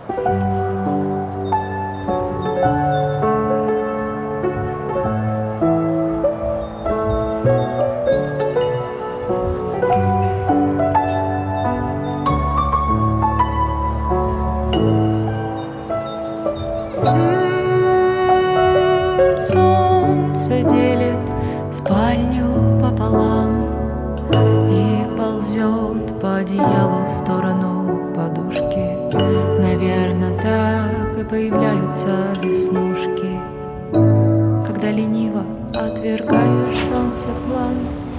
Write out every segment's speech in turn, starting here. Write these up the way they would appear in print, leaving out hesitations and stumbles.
Солнце делит спальню пополам и ползет по одеялу в сторону подушки. Наверно, так и появляются веснушки, когда лениво отвергаешь солнце план.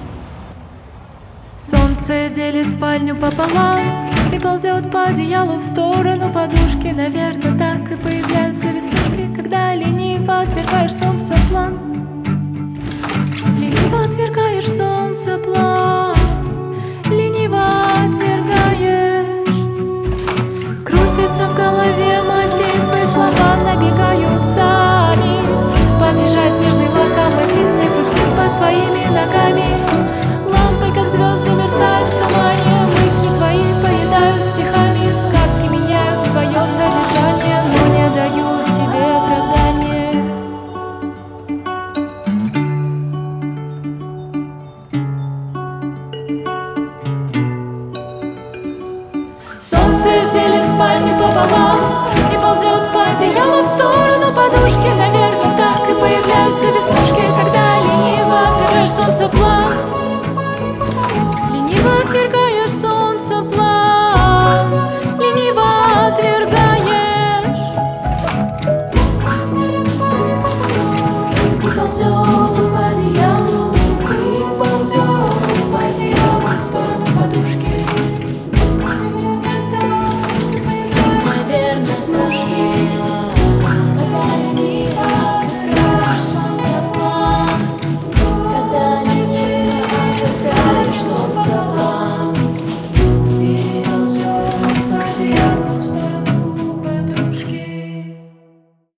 Солнце делит спальню пополам и ползет по одеялу в сторону подушки. Наверно, так и появляются веснушки, когда лениво отвергаешь солнце план. Лениво отвергаешь солнце план, лениво отвергаешь. Крутится в голове мотив, и слова набегают сами. Подъезжает снежный локомотив, снег хрустит под твоими ногами. Лампы, как звезды, мерцают в тумане. Мысли твои поедают стихами. Сказки меняют свое содержание, но не дают тебе оправдания. Солнце делит спальню пополам и ползет по одеялу в сторону подушки. Наверно, так и появляются веснушки, когда лениво отвергаешь солнце план.